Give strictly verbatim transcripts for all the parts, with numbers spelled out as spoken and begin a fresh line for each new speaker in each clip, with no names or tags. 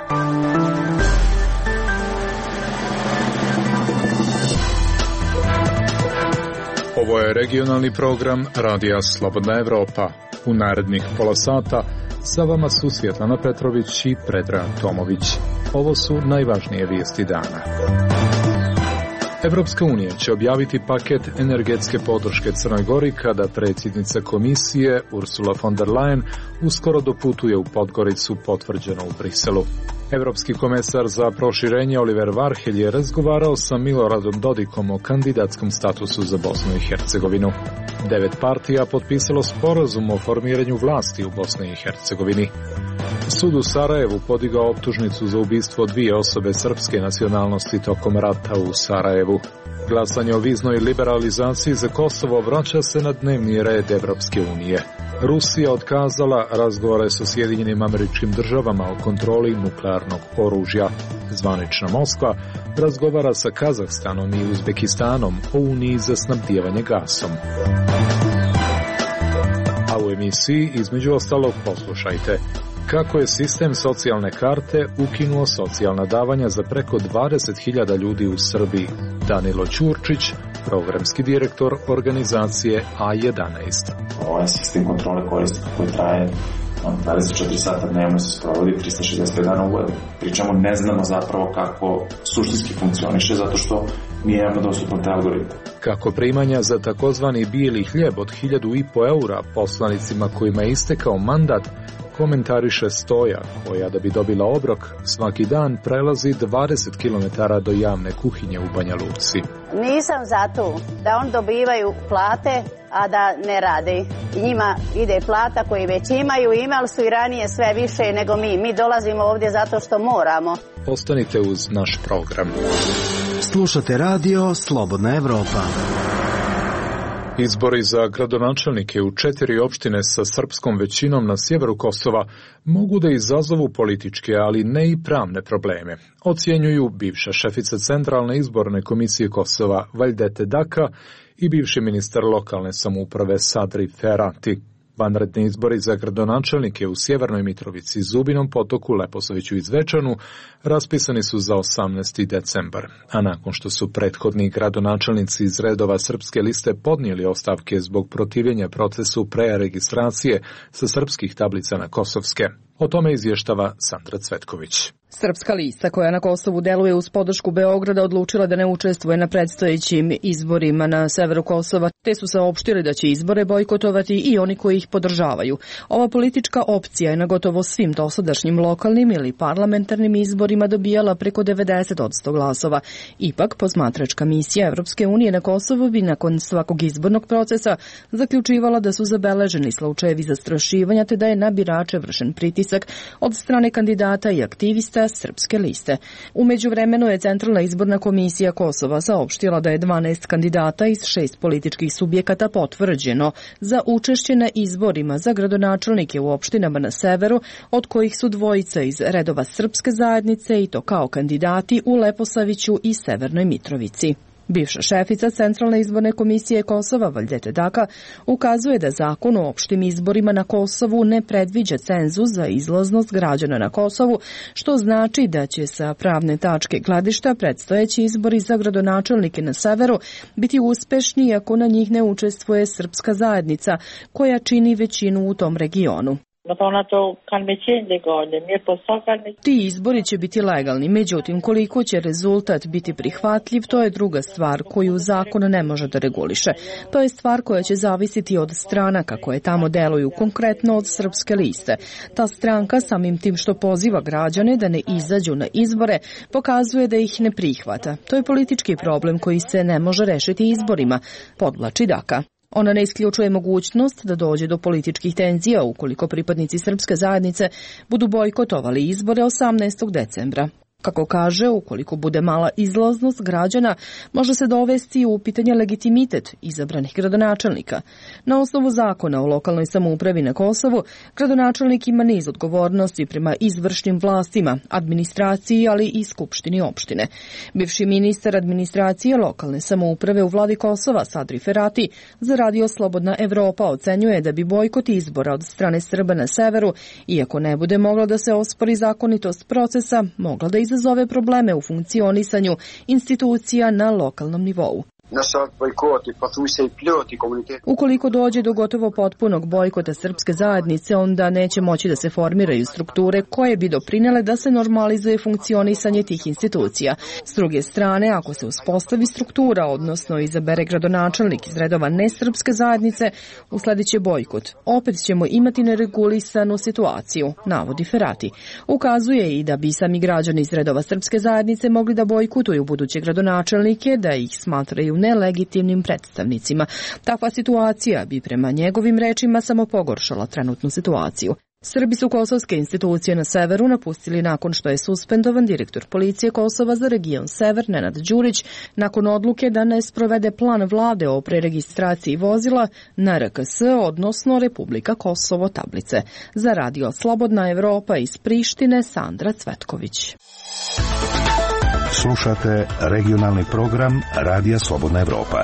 Ovo je regionalni program Radija Slobodna Evropa. U narednih pola sata sa vama su Svjetlana Petrović i Predrag Tomović. Ovo su najvažnije vijesti dana. Evropska unija će objaviti paket energetske podrške Crnoj Gori kada predsjednica komisije Ursula von der Leyen uskoro doputuje u Podgoricu, potvrđeno u Briselu. Evropski komesar za proširenje Oliver Varhelj je razgovarao sa Miloradom Dodikom o kandidatskom statusu za Bosnu i Hercegovinu. Devet partija potpisalo sporazum o formiranju vlasti u Bosni i Hercegovini. Sud u Sarajevu podigao optužnicu za ubistvo dvije osobe srpske nacionalnosti tokom rata u Sarajevu. Glasanje o viznoj liberalizaciji za Kosovo vraća se na dnevni red Evropske unije. Rusija otkazala razgovore sa Sjedinjenim Američkim Državama o kontroli nuklearnog oružja. Zvanična Moskva razgovara sa Kazahstanom i Uzbekistanom o uniji za snabdijevanje gasom. A u emisiji između ostalog poslušajte kako je sistem socijalne karte ukinuo socijalna davanja za preko dvadeset hiljada ljudi u Srbiji. Danilo Ćurčić, programski direktor organizacije A jedanaest.
Ovaj sistem kontrole korisnika koji traje dvadeset četiri sata dnevno se sprovodi trista šezdeset pet dana u godini. Pričamo ne znamo zapravo kako suštinski funkcioniše zato što mi imamo dostupan taj algoritam.
Kako primanja za takozvani bijeli hljeb od hiljadu i po eura poslanicima kojima je istekao mandat komentariše Stoja, koja da bi dobila obrok svaki dan prelazi dvadeset kilometara do javne kuhinje u Banja Luci.
Nisam za to da on dobivaju plate, a da ne rade. I njima ide plata koji već imaju, imali su i ranije sve više nego mi. Mi dolazimo ovdje zato što moramo.
Ostanite uz naš program.
Slušate radio Slobodna Evropa.
Izbori za gradonačelnike u četiri opštine sa srpskom većinom na sjeveru Kosova mogu da izazovu političke, ali ne i pravne probleme, ocjenjuju bivša šefica Centralne izborne komisije Kosova Vajdete Daka i bivši ministar lokalne samouprave Sadri Ferati. Vanredni izbori za gradonačelnike u Sjevernoj Mitrovici, Zubinom Potoku, Leposaviću i Zvečanu raspisani su za osamnaesti decembar, a nakon što su prethodni gradonačelnici iz redova srpske liste podnijeli ostavke zbog protivljenja procesu preregistracije sa srpskih tablica na kosovske. O tome izvještava Sandra Cvetković.
Srpska lista koja na Kosovu deluje uz podršku Beograda odlučila da ne učestvuje na predstojećim izborima na severu Kosova, te su saopštili da će izbore bojkotovati i oni koji ih podržavaju. Ova politička opcija je na gotovo svim dosadašnjim lokalnim ili parlamentarnim izborima dobijala preko devedeset posto glasova. Ipak, posmatračka misija Evropske unije na Kosovu bi nakon svakog izbornog procesa zaključivala da su zabeleženi slučajevi zastrašivanja te da je na birače vršen pritisak od strane kandidata i aktivista srpske liste. U međuvremenu je Centralna izborna komisija Kosova saopštila da je dvanaest kandidata iz šest političkih subjekata potvrđeno za učešće na izborima za gradonačelnike u opštinama na severu, od kojih su dvojica iz redova srpske zajednice i to kao kandidati u Leposaviću i Severnoj Mitrovici. Bivša šefica Centralne izborne komisije Kosova Vajdete Daka ukazuje da zakon o opštim izborima na Kosovu ne predviđa cenzus za izlaznost građana na Kosovu, što znači da će sa pravne tačke gledišta predstojeći izbori za gradonačelnike na severu biti uspešni ako na njih ne učestvuje srpska zajednica koja čini većinu u tom regionu. Ti izbori će biti legalni, međutim koliko će rezultat biti prihvatljiv, to je druga stvar koju zakon ne može da reguliše. To je stvar koja će zavisiti od stranaka koje tamo deluju, konkretno od srpske liste. Ta stranka samim tim što poziva građane da ne izađu na izbore, pokazuje da ih ne prihvata. To je politički problem koji se ne može rešiti izborima, podvlači Daka. Ona ne isključuje mogućnost da dođe do političkih tenzija ukoliko pripadnici srpske zajednice budu bojkotovali izbore osamnaestog decembra. Kako kaže, ukoliko bude mala izlaznost građana, može se dovesti u pitanje legitimitet izabranih gradonačelnika. Na osnovu zakona o lokalnoj samoupravi na Kosovu, gradonačelnik ima niz odgovornosti prema izvršnim vlastima, administraciji, ali i skupštini opštine. Bivši ministar administracije lokalne samouprave u vladi Kosova, Sadri Ferati, za Radio Slobodna Evropa ocenjuje da bi bojkot izbora od strane Srba na severu, iako ne bude moglo da se ospori zakonitost procesa, mogla da izazove probleme u funkcionisanju institucija na lokalnom nivou. Ukoliko dođe do gotovo potpunog bojkota srpske zajednice, onda neće moći da se formiraju strukture koje bi doprinele da se normalizuje funkcionisanje tih institucija. S druge strane, ako se uspostavi struktura, odnosno izabere gradonačelnik iz redova nesrpske zajednice, usledit će bojkot. Opet ćemo imati neregulisanu situaciju, navodi Ferati. Ukazuje i da bi sami građani iz redova srpske zajednice mogli da bojkotuju buduće gradonačelnike, da ih smatraju nelegitimnim predstavnicima. Takva situacija bi prema njegovim rečima samo pogoršala trenutnu situaciju. Srbi su kosovske institucije na severu napustili nakon što je suspendovan direktor policije Kosova za region Sever Nenad Đurić nakon odluke da ne sprovede plan vlade o preregistraciji vozila na R K S, odnosno Republika Kosovo tablice. Za Radio Slobodna Evropa iz Prištine, Sandra Cvetković.
Slušate regionalni program Radija Slobodna Evropa.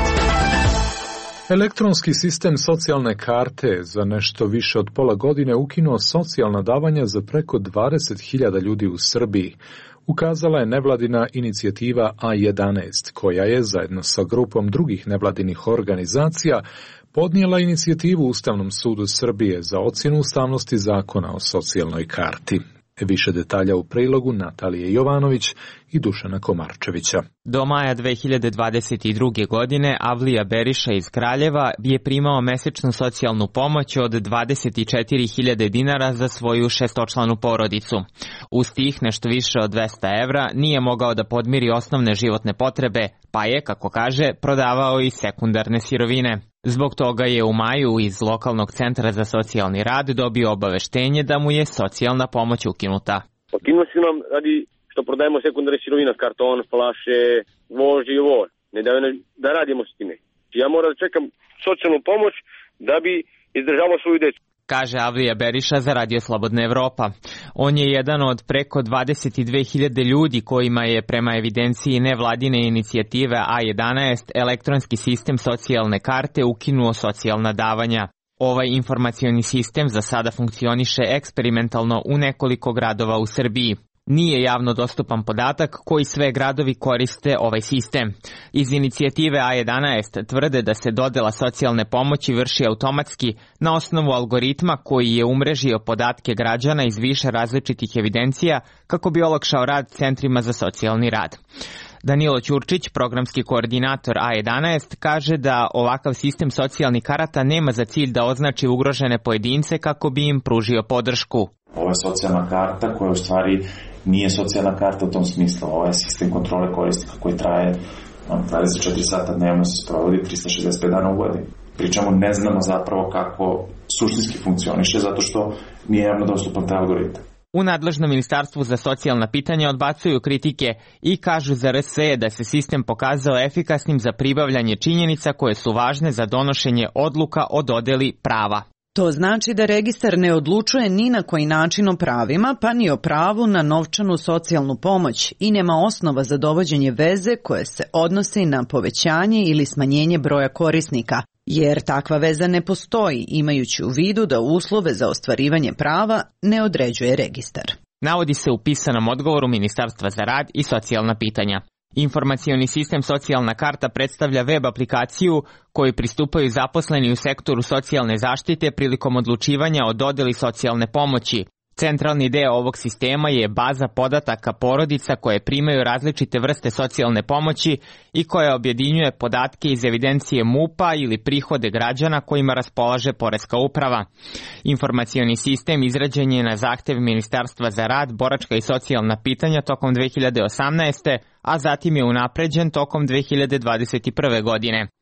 Elektronski sistem socijalne karte za nešto više od pola godine ukinuo socijalna davanja za preko dvadeset hiljada ljudi u Srbiji. Ukazala je nevladina inicijativa A jedanaest, koja je zajedno sa grupom drugih nevladinih organizacija podnijela inicijativu Ustavnom sudu Srbije za ocjenu ustavnosti zakona o socijalnoj karti. Više detalja u prilogu Natalije Jovanović i Dušana Komarčevića.
Do maja dve hiljade dvadeset druge. godine Avlija Beriša iz Kraljeva je primao mesečnu socijalnu pomoć od dvadeset četiri hiljade dinara za svoju šestočlanu porodicu. Uz tih nešto više od dvesta evra nije mogao da podmiri osnovne životne potrebe, pa je, kako kaže, prodavao i sekundarne sirovine. Zbog toga je u maju iz lokalnog centra za socijalni rad dobio obaveštenje da mu je socijalna pomoć ukinuta.
Ukinuo su nam radi što prodajemo sekundarne sirovine, karton, flaše, voži i ovo. Ne da, da radimo s time. Ja moram da čekam socijalnu pomoć da bi izdržavao svoju decu.
Kaže Avlija Beriša za Radio Slobodna Evropa. On je jedan od preko dvadeset dve hiljade ljudi kojima je prema evidenciji nevladine inicijative A jedanaest elektronski sistem socijalne karte ukinuo socijalna davanja. Ovaj informacioni sistem za sada funkcioniše eksperimentalno u nekoliko gradova u Srbiji. Nije javno dostupan podatak koji sve gradovi koriste ovaj sistem. Iz inicijative A jedanaest tvrde da se dodela socijalne pomoći vrši automatski na osnovu algoritma koji je umrežio podatke građana iz više različitih evidencija kako bi olakšao rad centrima za socijalni rad. Danilo Ćurčić, programski koordinator A jedanaest, kaže da ovakav sistem socijalnih karata nema za cilj da označi ugrožene pojedince kako bi im pružio podršku.
Ovo je socijalna karta koja u stvari nije socijalna karta u tom smislu. Ovo je sistem kontrole korisnika koji traje dvadeset četiri sata dnevno, se sprovodi trista šezdeset pet dana u godini. Pričamo, ne znamo zapravo kako suštinski funkcioniše zato što nije javno dostupan taj algoritam.
U nadležnom ministarstvu za socijalna pitanja odbacuju kritike i kažu za R S E da se sistem pokazao efikasnim za pribavljanje činjenica koje su važne za donošenje odluka o dodeli prava.
To znači da registar ne odlučuje ni na koji način o pravima, pa ni o pravu na novčanu socijalnu pomoć i nema osnova za dovođenje veze koje se odnosi na povećanje ili smanjenje broja korisnika, jer takva veza ne postoji, imajući u vidu da uslove za ostvarivanje prava ne određuje registar.
Navodi se u pisanom odgovoru Ministarstva za rad i socijalna pitanja. Informacioni sistem socijalna karta predstavlja web aplikaciju koju pristupaju zaposleni u sektoru socijalne zaštite prilikom odlučivanja o dodeli socijalne pomoći. Centralni deo ovog sistema je baza podataka porodica koje primaju različite vrste socijalne pomoći i koja objedinjuje podatke iz evidencije M U P-a ili prihode građana kojima raspolaže Poreska uprava. Informacioni sistem izrađen je na zahtev Ministarstva za rad, boračka i socijalna pitanja tokom dve hiljade osamnaeste. a zatim je unapređen tokom dve hiljade dvadeset prve. godine.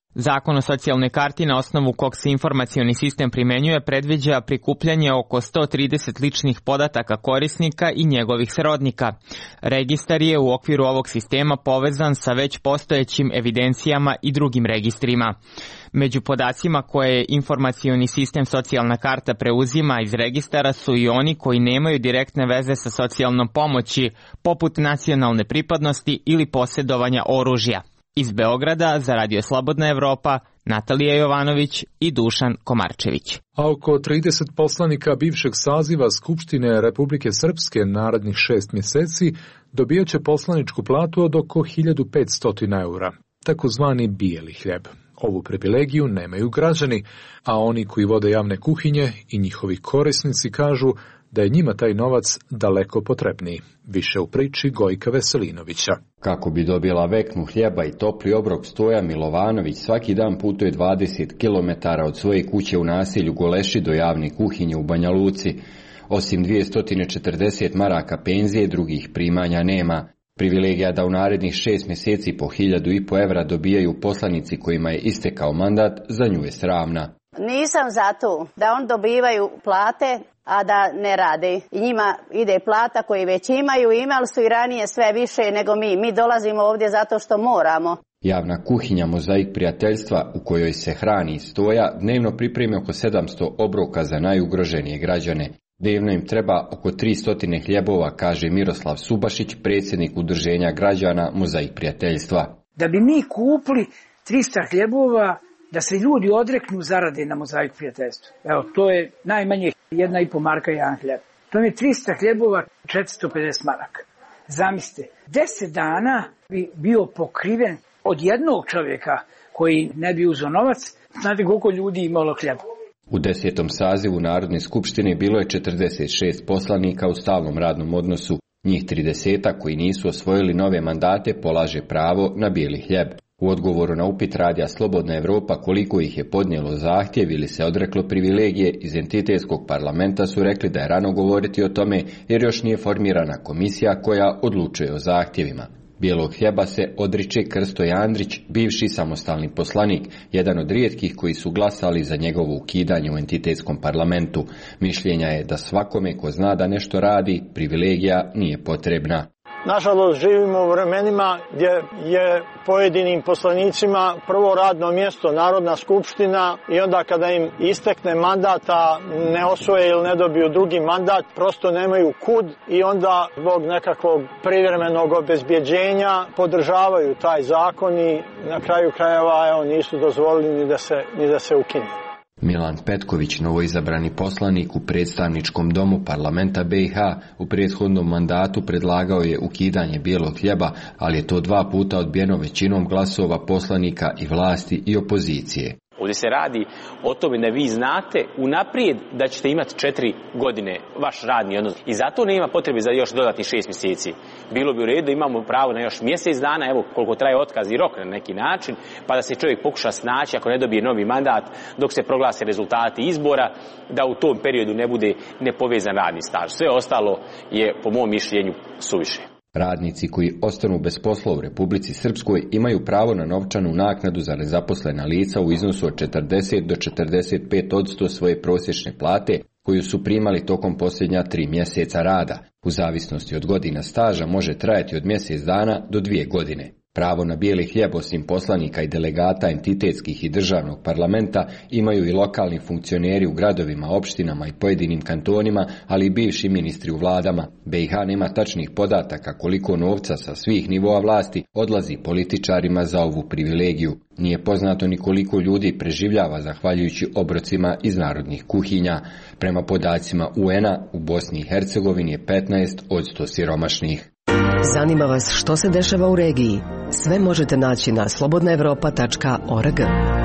Zakon o socijalnoj karti na osnovu kog se informacioni sistem primenjuje predviđa prikupljanje oko sto trideset ličnih podataka korisnika i njegovih srodnika. Registar je u okviru ovog sistema povezan sa već postojećim evidencijama i drugim registrima. Među podacima koje informacioni sistem socijalna karta preuzima iz registara su i oni koji nemaju direktne veze sa socijalnom pomoći, poput nacionalne pripadnosti ili posjedovanja oružja. Iz Beograda za Radio Slobodna Evropa, Natalija Jovanović i Dušan Komarčević.
A oko trideset poslanika bivšeg saziva Skupštine Republike Srpske narednih šest mjeseci dobijat će poslaničku platu od oko hiljadu petsto eura, takozvani bijeli hljeb. Ovu privilegiju nemaju građani, a oni koji vode javne kuhinje i njihovi korisnici kažu da je njima taj novac daleko potrebniji. Više u priči Gojka Veselinovića.
Kako bi dobila veknu hljeba i topli obrok, Stoja Milovanović svaki dan putuje dvadeset kilometara od svoje kuće u naselju Goleši do javne kuhinje u Banja Luci. Osim dvjesto četrdeset maraka penzije, drugih primanja nema. Privilegija da u narednih šest mjeseci po hiljadu i po evra dobijaju poslanici kojima je istekao mandat, za nju je sramna.
Nisam za to da on dobivaju plate, a da ne rade. I njima ide plata koji već imaju, imali su i ranije sve više nego mi. Mi dolazimo ovdje zato što moramo.
Javna kuhinja Mozaik prijateljstva, u kojoj se hrani Stoja, dnevno pripremi oko sedamsto obroka za najugroženije građane. Dnevno im treba oko tristo hljebova, kaže Miroslav Subašić, predsjednik udruženja građana Mozaik prijateljstva.
Da bi mi kupili tristo hljebova, da se ljudi odreknu zarade na Mozaik prijateljstvu. Evo, to je najmanje jedna i po marka jedan hljeb. To je tristo hljebova, četiristo pedeset maraka. Zamislite, deset dana bi bio pokriven od jednog čovjeka koji ne bi uzeo novac. Znate koliko ljudi imalo hljeba?
U desetom sazivu Narodne skupštine bilo je četrdeset šest poslanika u stalnom radnom odnosu. Njih trideset koji nisu osvojili nove mandate polaže pravo na bijeli hljeb. U odgovoru na upit Radija Slobodna Evropa koliko ih je podnijelo zahtjev ili se odreklo privilegije, iz entitetskog parlamenta su rekli da je rano govoriti o tome jer još nije formirana komisija koja odlučuje o zahtjevima. Bijelog hljeba se odriče Krsto Andrić, bivši samostalni poslanik, jedan od rijetkih koji su glasali za njegovo ukidanje u entitetskom parlamentu. Mišljenja je da svakome ko zna da nešto radi, privilegija nije potrebna.
Nažalost, živimo u vremenima gdje je pojedinim poslanicima prvo radno mjesto Narodna skupština i onda kada im istekne mandata ne osvoje ili ne dobiju drugi mandat, prosto nemaju kud i onda zbog nekakvog privremenog obezbjeđenja podržavaju taj zakon i na kraju krajeva evo, nisu dozvolili ni da se, ni da se ukine.
Milan Petković, novoizabrani poslanik u predstavničkom domu parlamenta B i H, u prethodnom mandatu predlagao je ukidanje bijelog hljeba, ali je to dva puta odbijeno većinom glasova poslanika i vlasti i opozicije.
Ovdje se radi o tome da vi znate unaprijed da ćete imati četiri godine vaš radni odnos. I zato nema potrebe za još dodatnih šest mjeseci. Bilo bi u redu da imamo pravo na još mjesec dana, evo koliko traje otkaz i rok na neki način, pa da se čovjek pokuša snaći ako ne dobije novi mandat dok se proglase rezultati izbora, da u tom periodu ne bude nepovezan radni staž. Sve ostalo je po mom mišljenju suviše.
Radnici koji ostanu bez posla u Republici Srpskoj imaju pravo na novčanu naknadu za nezaposlena lica u iznosu od četrdeset do četrdeset pet posto svoje prosječne plate koju su primali tokom posljednja tri mjeseca rada. U zavisnosti od godina staža može trajati od mjesec dana do dvije godine. Pravo na bijeli hljeb osim poslanika i delegata entitetskih i državnog parlamenta imaju i lokalni funkcioneri u gradovima, opštinama i pojedinim kantonima, ali i bivši ministri u vladama. B i H nema tačnih podataka koliko novca sa svih nivoa vlasti odlazi političarima za ovu privilegiju. Nije poznato ni koliko ljudi preživljava zahvaljujući obrocima iz narodnih kuhinja. Prema podacima U N A u Bosni i Hercegovini je petnaest posto siromašnih.
Zanima vas što se dešava u regiji? Sve možete naći na slobodna evropa tačka org.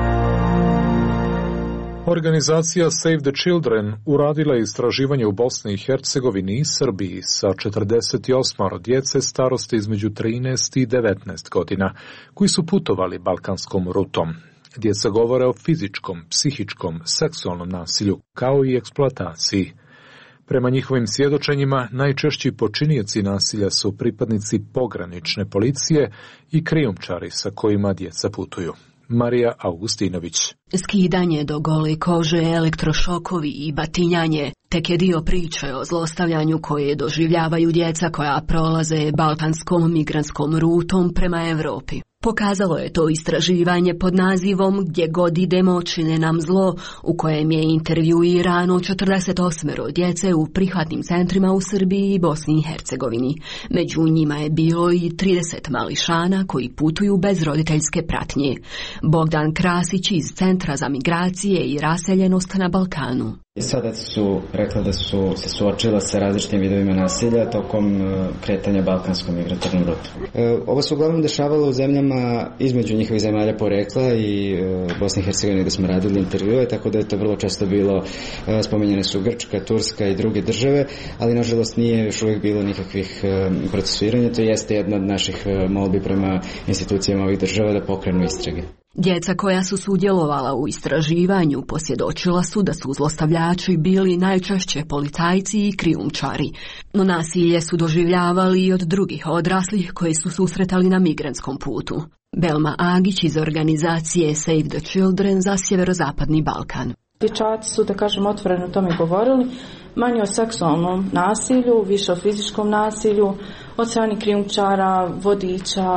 Organizacija Save the Children uradila je istraživanje u Bosni i Hercegovini i Srbiji sa četrdeset osam djece starosti između trinaest i devetnaest godina, koji su putovali balkanskom rutom. Djeca govore o fizičkom, psihičkom, seksualnom nasilju, kao i eksploataciji. Prema njihovim svjedočenjima, najčešći počinioci nasilja su pripadnici pogranične policije i krijumčari sa kojima djeca putuju. Marija Augustinović.
Skidanje do gole kože, elektrošokovi i batinjanje tek je dio priče o zlostavljanju koje doživljavaju djeca koja prolaze balkanskom migrantskom rutom prema Europi. Pokazalo je to istraživanje pod nazivom Gdje god idemo čine nam zlo, u kojem je intervjuirano četrdeset osam djece u prihvatnim centrima u Srbiji i Bosni i Hercegovini. Među njima je bilo i trideset mališana koji putuju bez roditeljske pratnje. Bogdan Krasić iz Centra za migracije i raseljenost na Balkanu.
Sada su rekla da su se suočila sa različitim vidovima nasilja tokom kretanja balkanskom migratornom rutom. Ovo se uglavnom dešavalo u zemljama između njihovih zemalja porekla i Bosne i Hercegovine gdje smo radili intervjue, tako da je to vrlo često bilo, spominjene su Grčka, Turska i druge države, ali nažalost nije još uvijek bilo nikakvih procesuiranja. To jeste jedna od naših molbi prema institucijama ovih država da pokrenu istrage.
Djeca koja su sudjelovala u istraživanju posvjedočila su da su zlostavljači bili najčešće policajci i krijumčari, no nasilje su doživljavali i od drugih odraslih koji su susretali na migrantskom putu. Belma Agić iz organizacije Save the Children za sjeverozapadni Balkan.
Dječaci su, da kažem, otvoreno o tome govorili, manje o seksualnom nasilju, više o fizičkom nasilju, od strane krijumčara, vodiča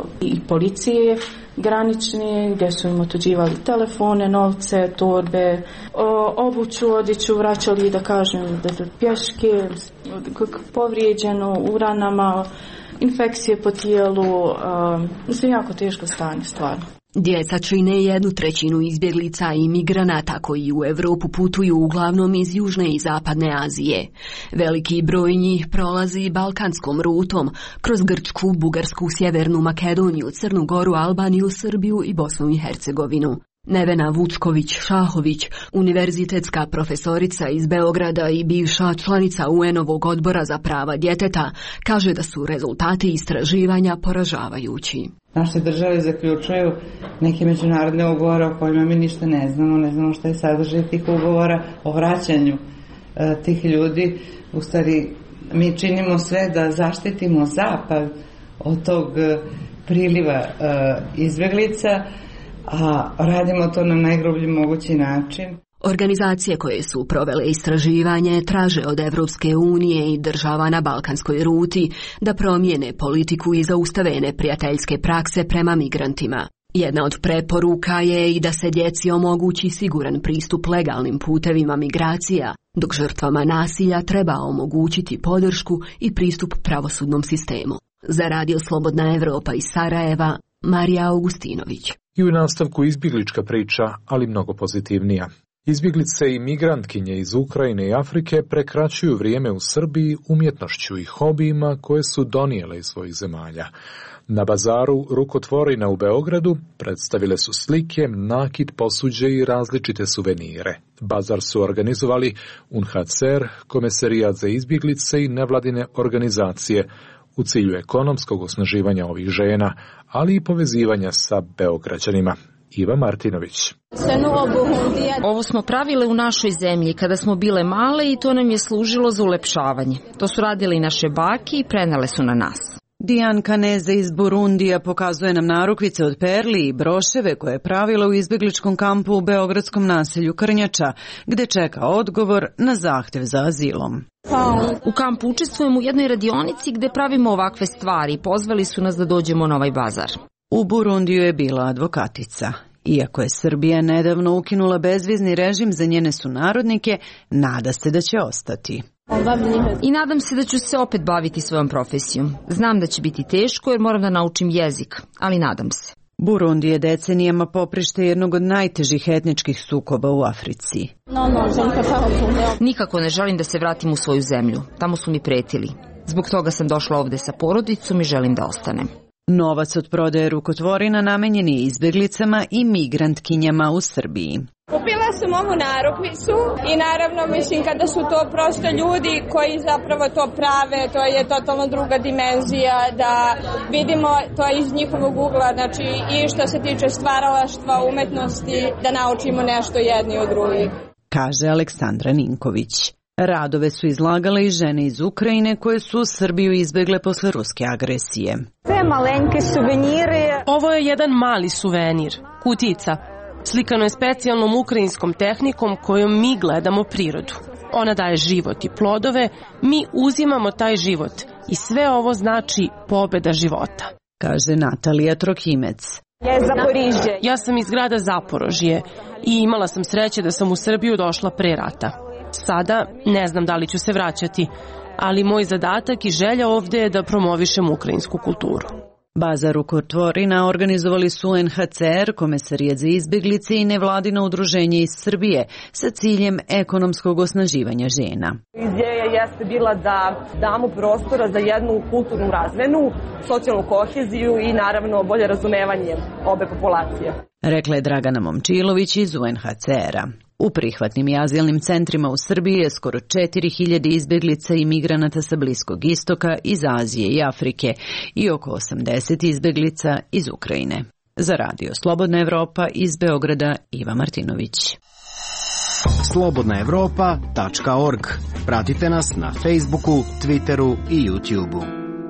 i policije granične, gdje su im otuđivali telefone, novce, torbe, obuću, odjeću, vraćali, da kažem, da pješke, povrijeđeno u ranama, infekcije po tijelu, sve jako teško stanje, stvarno.
Djeca čine jednu trećinu izbjeglica i migranata koji u Europu putuju uglavnom iz Južne i Zapadne Azije. Veliki broj njih prolazi balkanskom rutom kroz Grčku, Bugarsku, Sjevernu Makedoniju, Crnu Goru, Albaniju, Srbiju i Bosnu i Hercegovinu. Nevena Vučković-Šahović, univerzitetska profesorica iz Beograda i bivša članica U N-ovog odbora za prava djeteta, kaže da su rezultati istraživanja poražavajući.
Naše države zaključuju neke međunarodne ugovore o kojima mi ništa ne znamo, ne znamo šta je sadržaj tih ugovora o vraćanju e, tih ljudi. U stvari, mi činimo sve da zaštitimo Zapad od tog priliva e, izbjeglica, a radimo to na najgrublji mogući način.
Organizacije koje su provele istraživanje traže od Evropske unije i država na balkanskoj ruti da promijene politiku i zaustave neprijateljske prakse prema migrantima. Jedna od preporuka je i da se djeci omogući siguran pristup legalnim putevima migracija, dok žrtvama nasilja treba omogućiti podršku i pristup pravosudnom sistemu. Za Radio Slobodna Evropa iz Sarajeva, Marija Augustinović.
I u nastavku izbjeglička priča, ali mnogo pozitivnija. Izbjeglice i migrantkinje iz Ukrajine i Afrike prekraćuju vrijeme u Srbiji umjetnošću i hobijima koje su donijele iz svojih zemalja. Na bazaru Rukotvorina u Beogradu predstavile su slike, nakit, posuđe i različite suvenire. Bazar su organizovali U N H C R, Komesarijat za izbjeglice i nevladine organizacije u cilju ekonomskog osnaživanja ovih žena, ali i povezivanja sa Beograđanima. Iva Martinović.
Ovo smo pravile u našoj zemlji kada smo bile male i to nam je služilo za ulepšavanje. To su radili naše baki i prenale su na nas.
Dijan Kaneze iz Burundija pokazuje nam narukvice od perli i broševe koje je pravila u izbjegličkom kampu u beogradskom naselju Krnjača, gde čeka odgovor na zahtjev za azilom.
U kampu učestvujemo u jednoj radionici gde pravimo ovakve stvari. Pozvali su nas da dođemo na ovaj bazar.
U Burundiju je bila advokatica. Iako je Srbija nedavno ukinula bezvizni režim za njene sunarodnike, nada se da će ostati.
I nadam se da ću se opet baviti svojom profesijom. Znam da će biti teško jer moram da naučim jezik, ali nadam se.
Burundi je decenijama poprište jednog od najtežih etničkih sukoba u Africi.
Nikako ne želim da se vratim u svoju zemlju. Tamo su mi pretili. Zbog toga sam došla ovde sa porodicom i želim da ostanem.
Novac od prodaje rukotvorina namenjen je izbjeglicama i migrantkinjama u Srbiji.
Kupila sam ovu narukvicu i naravno mislim kada su to prosto ljudi koji zapravo to prave, to je totalno druga dimenzija, da vidimo to iz njihovog ugla, znači i što se tiče stvaralaštva, umetnosti, da naučimo nešto jedni od drugih.
Kaže Aleksandra Ninković. Radove su izlagale i žene iz Ukrajine koje su u Srbiju izbegle posle ruske agresije.
Ovo je jedan mali suvenir, kutica. Slikano je specijalnom ukrajinskom tehnikom kojom mi gledamo prirodu. Ona daje život i plodove, mi uzimamo taj život i sve ovo znači pobeda života.
Kaže Natalija Trokimec.
Ja sam iz grada Zaporožje i imala sam sreće da sam u Srbiju došla pre rata. Sada ne znam da li ću se vraćati, ali moj zadatak i želja ovde je da promovišem ukrajinsku kulturu.
Bazar rukotvorina organizovali su U N H C R, Komesarijat za izbeglice i nevladino udruženje iz Srbije sa ciljem ekonomskog osnaživanja žena.
Ideja jeste bila da damo prostora za jednu kulturnu razmenu, socijalnu koheziju i naravno bolje razumevanje obe populacije.
Rekla je Dragana Momčilović iz U N H C R-a. U prihvatnim i azilnim centrima u Srbiji je skoro četiri hiljade izbeglica i migranata sa Bliskog istoka, iz Azije i Afrike i oko osamdeset izbeglica iz Ukrajine. Za Radio Slobodna Evropa iz Beograda, Iva Martinović.
slobodna evropa tačka org. Pratite nas na Facebooku, Twitteru i YouTubeu.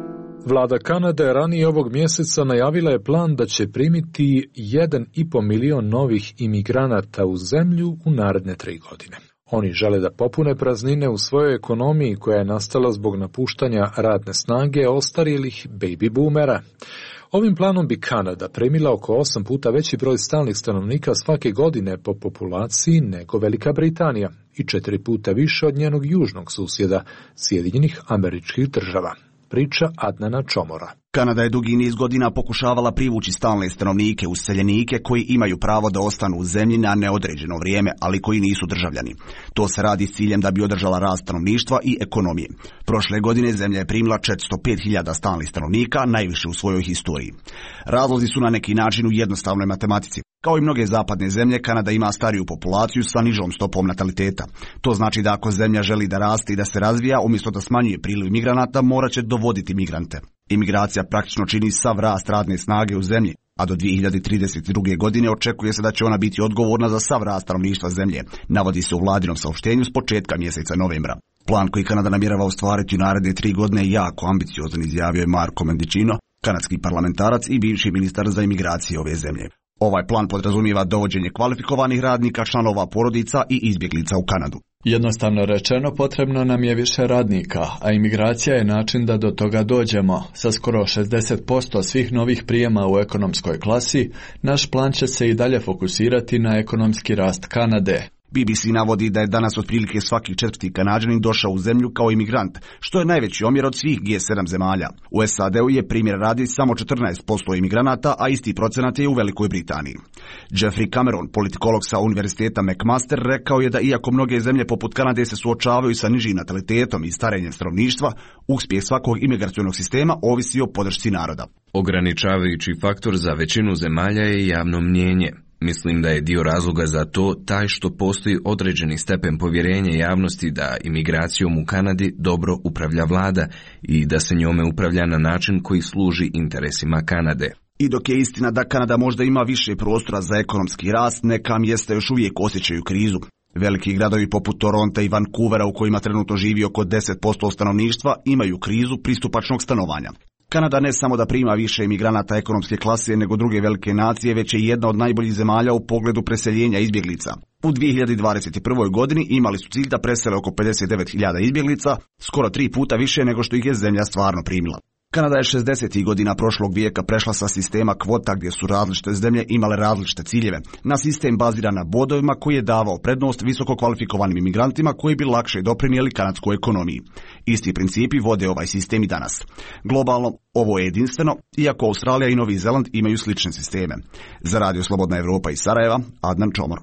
Vlada Kanade ranije ovog mjeseca najavila je plan da će primiti jedan i po milion novih imigranata u zemlju u naredne tri godine. Oni žele da popune praznine u svojoj ekonomiji koja je nastala zbog napuštanja radne snage ostarjelih baby boomera. Ovim planom bi Kanada primila oko osam puta veći broj stalnih stanovnika svake godine po populaciji nego Velika Britanija i četiri puta više od njenog južnog susjeda, Sjedinjenih Američkih Država. Priča Adnana Čomora.
Kanada je dugi niz godina pokušavala privući stalne stanovnike, useljenike koji imaju pravo da ostanu u zemlji na neodređeno vrijeme, ali koji nisu državljani. To se radi s ciljem da bi održala rast stanovništva i ekonomije. Prošle godine zemlja je primila četiristo pet hiljada stalnih stanovnika, najviše u svojoj historiji. Razlozi su na neki način u jednostavnoj matematici. Kao i mnoge zapadne zemlje, Kanada ima stariju populaciju sa nižom stopom nataliteta. To znači da ako zemlja želi da raste i da se razvija, umjesto da smanjuje priliv migranata, morat će dovoditi migrante. Imigracija praktično čini sav rast radne snage u zemlji, a do dvije hiljade trideset druge. godine očekuje se da će ona biti odgovorna za sav rast stanovništva zemlje, navodi se u vladinom saopštenju s početka mjeseca novembra. Plan koji Kanada namjerava ostvariti u naredne tri godine je jako ambiciozan, izjavio je Marco Mendicino, kanadski parlamentarac i bivši ministar za imigracije ove zemlje. Ovaj plan podrazumijeva dovođenje kvalifikovanih radnika, članova porodica i izbjeglica u Kanadu.
Jednostavno rečeno, potrebno nam je više radnika, a imigracija je način da do toga dođemo. Sa skoro šezdeset posto svih novih prijema u ekonomskoj klasi, naš plan će se i dalje fokusirati na ekonomski rast Kanade.
B B C navodi da je danas otprilike svaki četvrti Kanađanin došao u zemlju kao imigrant, što je najveći omjer od svih G sedam zemalja. U S A D-u je primjer radi samo četrnaest posto imigranata, a isti procenat je u Velikoj Britaniji. Jeffrey Cameron, politikolog sa Univerziteta McMaster, rekao je da iako mnoge zemlje poput Kanade se suočavaju sa nižim natalitetom i starenjem stanovništva, uspjeh svakog imigracionog sistema ovisi o podršci naroda.
Ograničavajući faktor za većinu zemalja je javno mnijenje. Mislim da je dio razloga za to taj što postoji određeni stepen povjerenja javnosti da imigracijom u Kanadi dobro upravlja vlada i da se njome upravlja na način koji služi interesima Kanade.
I dok je istina da Kanada možda ima više prostora za ekonomski rast, neka mjesta još uvijek osjećaju krizu. Veliki gradovi poput Toronta i Vancouvera, u kojima trenutno živi oko deset posto stanovništva, imaju krizu pristupačnog stanovanja. Kanada ne samo da prima više emigranata ekonomske klase nego druge velike nacije, već je jedna od najboljih zemalja u pogledu preseljenja izbjeglica. U dvije hiljade dvadeset prve. godini imali su cilj da presele oko pedeset devet hiljada izbjeglica, skoro tri puta više nego što ih je zemlja stvarno primila. Kanada je šezdesetih godina prošlog vijeka prešla sa sistema kvota gdje su različite zemlje imale različite ciljeve, na sistem baziran na bodovima koji je davao prednost visoko kvalifikovanim imigrantima koji bi lakše doprinijeli kanadskoj ekonomiji. Isti principi vode ovaj sistem i danas. Globalno, ovo je jedinstveno, iako Australija i Novi Zeland imaju slične sisteme. Za Radio Slobodna Evropa iz Sarajeva, Adnan Čomor.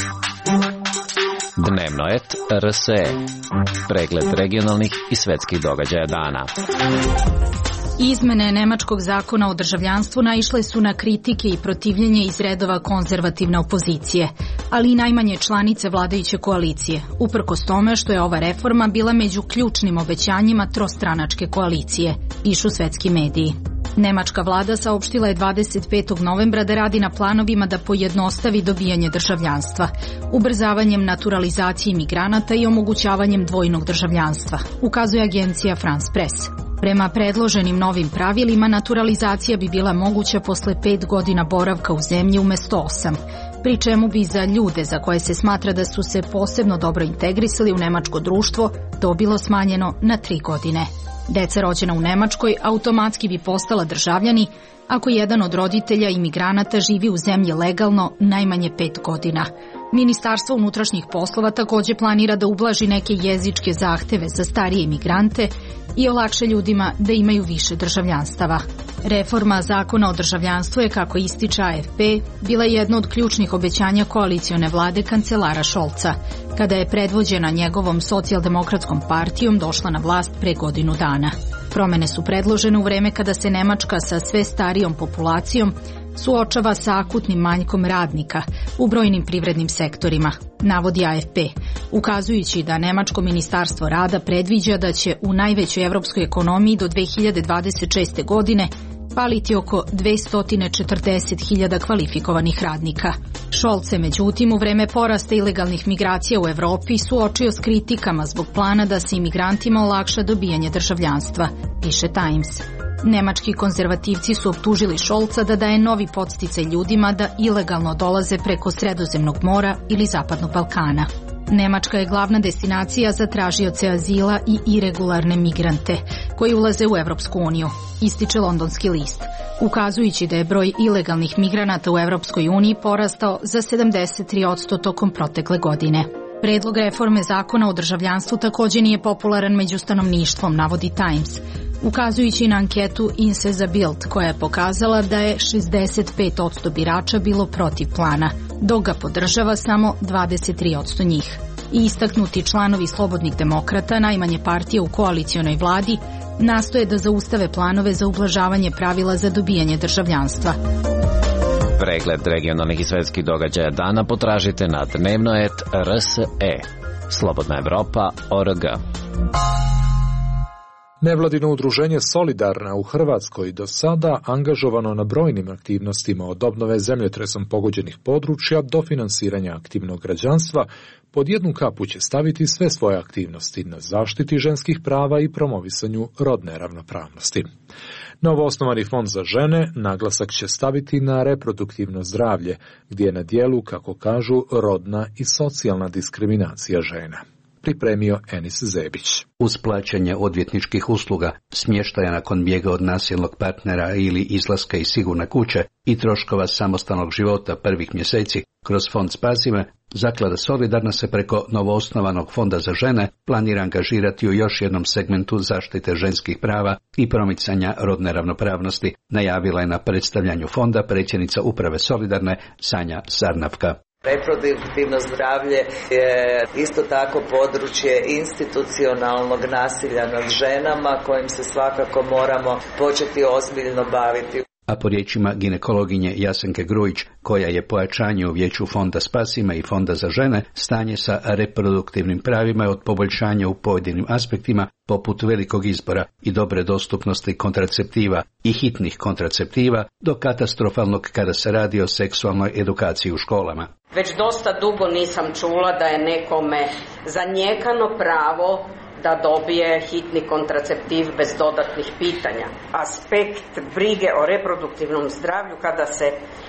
Dnevno et R S E. Pregled regionalnih i svetskih događaja dana.
Izmene nemačkog zakona o državljanstvu naišle su na kritike i protivljenje iz redova konzervativne opozicije, ali i najmanje članice vladajuće koalicije, uprkos tome što je ova reforma bila među ključnim obećanjima trostranačke koalicije, pišu svetski mediji. Nemačka vlada saopštila je dvadeset petog novembra da radi na planovima da pojednostavi dobijanje državljanstva, ubrzavanjem naturalizacije imigranata i omogućavanjem dvojnog državljanstva, ukazuje agencija France Press. Prema predloženim novim pravilima, naturalizacija bi bila moguća posle pet godina boravka u zemlji umesto osam, pri čemu bi za ljude za koje se smatra da su se posebno dobro integrisali u nemačko društvo to bilo smanjeno na tri godine. Deca rođena u Nemačkoj automatski bi postala državljani ako jedan od roditelja imigranata živi u zemlji legalno najmanje pet godina. Ministarstvo unutrašnjih poslova takođe planira da ublaži neke jezičke zahteve za starije imigrante i olakša ljudima da imaju više državljanstava. Reforma zakona o državljanstvu je, kako ističe A F P, bila jedno od ključnih obećanja koalicione vlade kancelara Scholza, kada je predvođena njegovom socijaldemokratskom partijom došla na vlast pre godinu dana. Promene su predložene u vreme kada se Nemačka sa sve starijom populacijom suočava sa akutnim manjkom radnika u brojnim privrednim sektorima, navodi A F P, ukazujući da Nemačko ministarstvo rada predviđa da će u najvećoj evropskoj ekonomiji do dve hiljade dvadeset šeste. godine paliti oko dvesta četrdeset hiljada kvalifikovanih radnika. Scholz se međutim u vreme porasta ilegalnih migracija u Evropi suočio s kritikama zbog plana da se imigrantima olakša dobijanje državljanstva, piše Times. Nemački konzervativci su optužili Scholza da daje novi podsticaj ljudima da ilegalno dolaze preko Sredozemnog mora ili Zapadnog Balkana. Nemačka je glavna destinacija za tražioce azila i iregularne migrante koji ulaze u Evropsku uniju, ističe Londonski list, ukazujući da je broj ilegalnih migranata u Evropskoj uniji porastao za sedamdeset tri posto tokom protekle godine. Predlog reforme zakona o državljanstvu takođe nije popularan među stanovništvom, navodi Times, ukazujući na anketu Inse za Bild koja je pokazala da je šezdeset pet posto birača bilo protiv plana, dok ga podržava samo dvadeset tri posto njih. I istaknuti članovi Slobodnih demokrata, najmanje partije u koalicionoj vladi, nastoje da zaustave planove za ublažavanje pravila za dobijanje državljanstva.
Pregled regionalnih i svetskih događaja dana potražite na dnevno et er es e. Slobodna Evropa točka org.
Nevladino udruženje Solidarna u Hrvatskoj do sada angažovano na brojnim aktivnostima od obnove zemljotresom pogođenih područja do finansiranja aktivnog građanstva, pod jednu kapu će staviti sve svoje aktivnosti na zaštiti ženskih prava i promovisanju rodne ravnopravnosti. Novoosnovani fond za žene naglasak će staviti na reproduktivno zdravlje, gdje je na dijelu, kako kažu, rodna i socijalna diskriminacija žena. Pripremio Enis Zebić.
Uz plaćanje odvjetničkih usluga, smještaja nakon bijega od nasilnog partnera ili izlaska iz sigurne kuće i troškova samostalnog života prvih mjeseci kroz fond Spasi me, Zaklada Solidarna se preko novoosnovanog fonda za žene planira angažirati u još jednom segmentu zaštite ženskih prava i promicanja rodne ravnopravnosti, najavila je na predstavljanju fonda predsjednica uprave Solidarne Sanja Sarnavka.
Reproduktivno zdravlje je isto tako područje institucionalnog nasilja nad ženama kojim se svakako moramo početi ozbiljno baviti.
A po riječima ginekologinje Jasenke Grujić, koja je pojačanje u vijeću fonda Spasi me i fonda za žene, stanje sa reproduktivnim pravima je od poboljšanja u pojedinim aspektima, poput velikog izbora i dobre dostupnosti kontraceptiva i hitnih kontraceptiva, do katastrofalnog kada se radi o seksualnoj edukaciji u školama.
Već dosta dugo nisam čula da je nekome zanijekano pravo da dobije hitni kontraceptiv bez dodatnih pitanja. Aspekt brige o reproduktivnom zdravlju kada se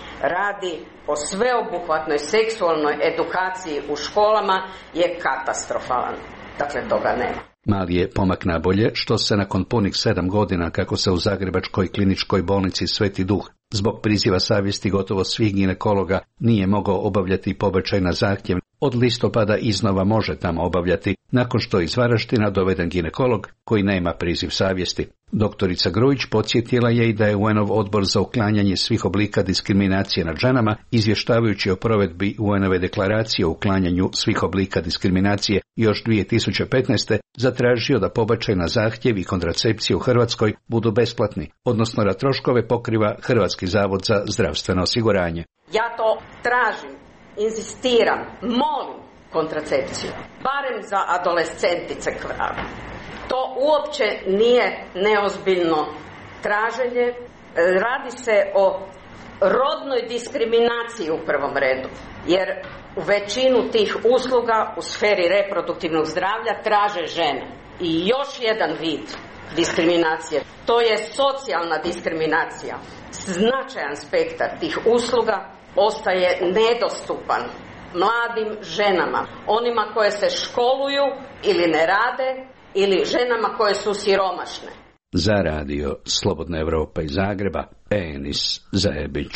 radi o sveobuhvatnoj seksualnoj edukaciji u školama je katastrofalan. Dakle, toga nema.
Mali je pomak nabolje, što se nakon punih sedam godina kako se u Zagrebačkoj kliničkoj bolnici Sveti Duh zbog priziva savjesti gotovo svih ginekologa nije mogao obavljati pobačaj na zahtjev, od listopada iznova može tamo obavljati, nakon što je iz Varaždina doveden ginekolog koji nema priziv savjesti. Doktorica Grujić podsjetila je i da je U N-ov odbor za uklanjanje svih oblika diskriminacije nad ženama, izvještavajući o provedbi U N-ove deklaracije o uklanjanju svih oblika diskriminacije još dvije tisuće petnaeste. zatražio da pobačaj na zahtjev i kontracepcije u Hrvatskoj budu besplatni, odnosno da troškove pokriva Hrvatski zavod za zdravstveno osiguranje.
Ja to tražim, inzistiram, molim kontracepciju, barem za adolescentice krave. To uopće nije neozbiljno traženje, radi se o rodnoj diskriminaciji u prvom redu, jer u većinu tih usluga u sferi reproduktivnog zdravlja traže žene. I još jedan vid diskriminacije, to je socijalna diskriminacija. Značajan spektar tih usluga ostaje nedostupan mladim ženama, onima koje se školuju ili ne rade, ili ženama koje su siromašne.
Za radio Slobodna Evropa iz Zagreba, Enis Zajebić.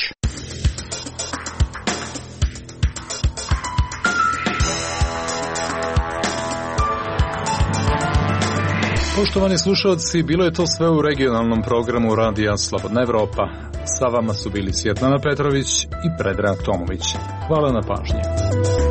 Poštovani slušalci, bilo je to sve u regionalnom programu radija Slobodna Evropa. Sa vama su bili Svjetlana Petrović i Predrag Tomović. Hvala na pažnji.